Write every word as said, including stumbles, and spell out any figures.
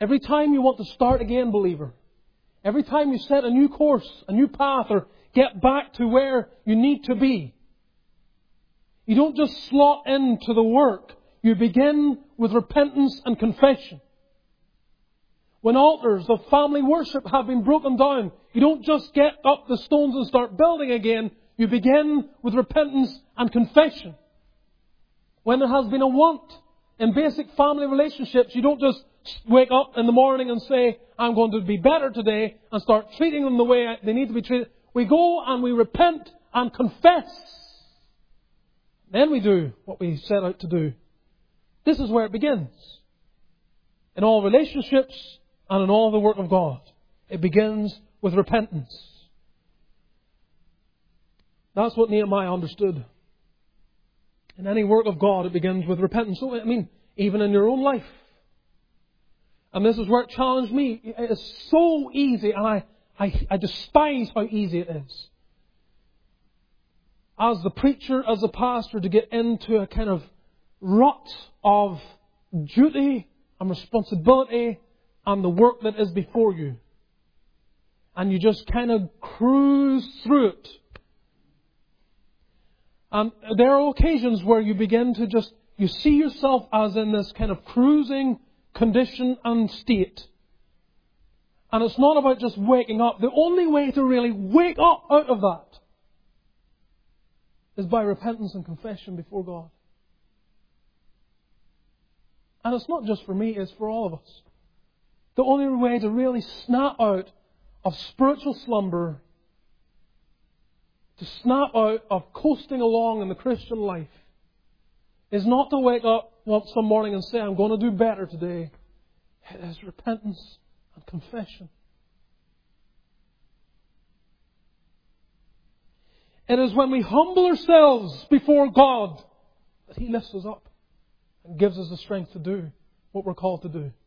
Every time you want to start again, believer, every time you set a new course, a new path, or get back to where you need to be, you don't just slot into the work. You begin with repentance and confession. When altars of family worship have been broken down, you don't just get up the stones and start building again. You begin with repentance and confession. When there has been a want in basic family relationships, you don't just wake up in the morning and say, I'm going to be better today, and start treating them the way they need to be treated. We go and we repent and confess. Then we do what we set out to do. This is where it begins. In all relationships and in all the work of God. It begins with repentance. That's what Nehemiah understood. In any work of God, it begins with repentance. So, I mean, even in your own life. And this is where it challenged me. It is so easy, and I, I, I despise how easy it is. As the preacher, as the pastor, to get into a kind of rut of duty and responsibility and the work that is before you. And you just kind of cruise through it. And there are occasions where you begin to just, you see yourself as in this kind of cruising condition and state. And it's not about just waking up. The only way to really wake up out of that is by repentance and confession before God. And it's not just for me, it's for all of us. The only way to really snap out of spiritual slumber, to snap out of coasting along in the Christian life, is not to wake up some morning and say, I'm going to do better today. It is repentance and confession. It is when we humble ourselves before God that He lifts us up and gives us the strength to do what we're called to do.